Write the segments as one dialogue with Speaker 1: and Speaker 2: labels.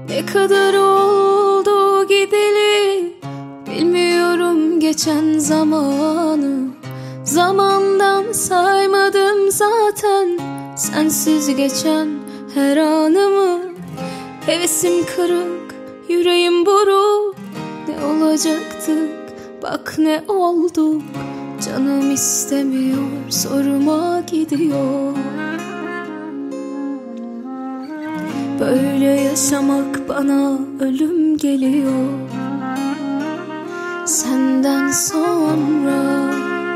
Speaker 1: Ne kadar oldu gideli, bilmiyorum geçen zamanı. Zamandan saymadım zaten sensiz geçen her anımı. Hevesim kırık, yüreğim buruk. Ne olacaktık, bak ne olduk. Canım istemiyor, soruma gidiyor. Böyle yaşamak bana ölüm geliyor. Senden sonra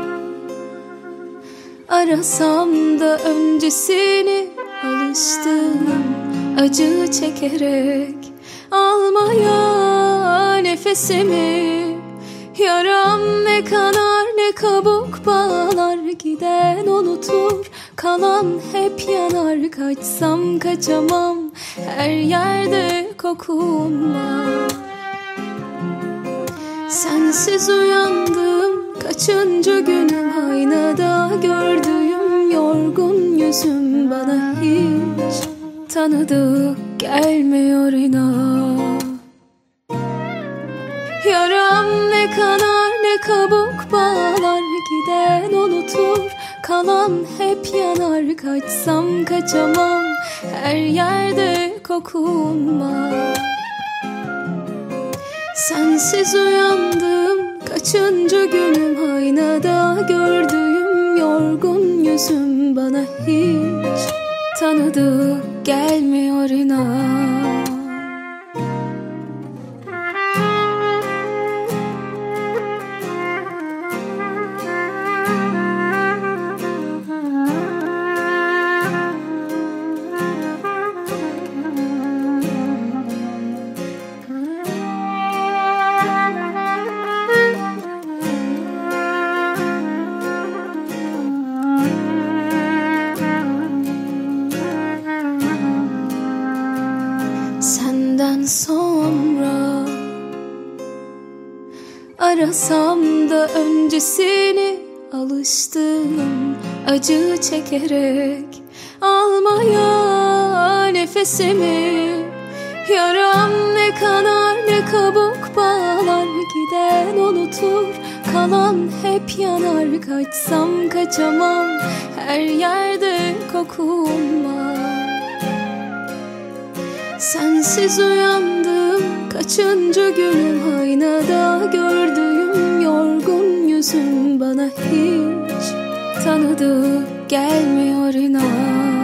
Speaker 1: arasam da öncesini, alıştım acı çekerek almaya nefesimi. Yaram ne kanar ne kabuk bağlar, giden unutur kalan hep yanar. Kaçsam kaçamam, her yerde kokun var. Sensiz uyandım, kaçıncı günüm, aynada gördüğüm yorgun yüzüm bana hiç tanıdık gelmiyor inan. Yaram ne kanar ne kabuk bağlar, giden unutur kalan hep yanar. Kaçsam kaçamam, her yerde kokun var. Sensiz uyandım, kaçıncı günüm, aynada gördüğüm yorgun yüzüm bana hiç tanıdık gelmiyor inan. Senden sonra arasam da öncesini, alıştım acı çekerek almaya nefesimi. Yaram ne kanar ne kabuk bağlar, giden unutur kalan hep yanar. Kaçsam kaçamam, her yerde kokun var. Sensiz uyandım, kaçıncı günüm, aynada gördüğüm yorgun yüzüm bana hiç tanıdık gelmiyor inan.